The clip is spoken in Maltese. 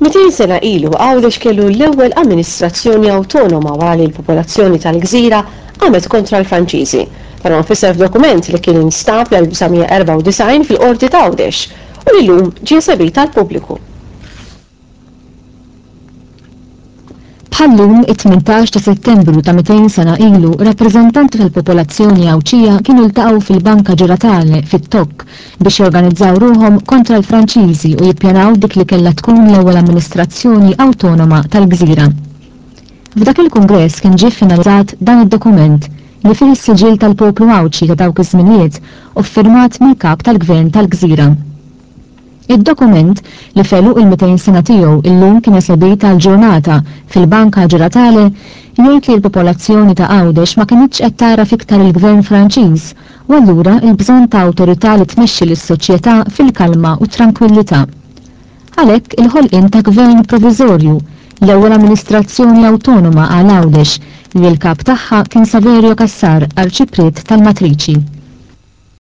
200 sena ilu Għawdex kellu l-ewwel amministrazzjoni awtonoma wara li l-popolazzjoni tal-Gżira qamet kontra l-Franċiżi. Dan nfisser f'dokument li kien instab l-1994 fil-Qorti ta' Għawdex u li llum ġie segwit tal-pubbliku. Bħallum it-18 ta' Settembru ta' 200 sena ilu, rappreżentanti tal-popolazzjoni Awċija kienu ltaqgħu fil-Banka Ġuratale fit-Tokk biex jorganizzaw ruhom kontra l-Franċiżi u jippjanaw dik li kellha tkun l-ewwel amministrazzjoni awtonoma tal-Gżira. F'dak il-Kungress kien ġie finalizzat dan id-dokument li fih is-siġil tal-poplu Awċi ta' dawk iż-żminijiet u ffirmat mill-kap tal-Gvern tal-Gżira. Id-dokument li feluq il-200 sena tiegħu illum kien esebit tal-ġurnata fil-Banka Ġuratale jgħid li l-popolazzjoni ta' Għawdex ma kinitx qed tara fiktar il-Gvern Franċiż u allura l-bżonn ta' awtorità li tmexxi lis-soċjetà fil-kalma u tranquillità. Għalhekk il-ħolqien ta' Gvern Proviżorju, l-ewwel amministrazzjoni awtonoma għal Għawdex li l-kap tagħha kien Saverio Cassar, arċipriet tal-Matriċi.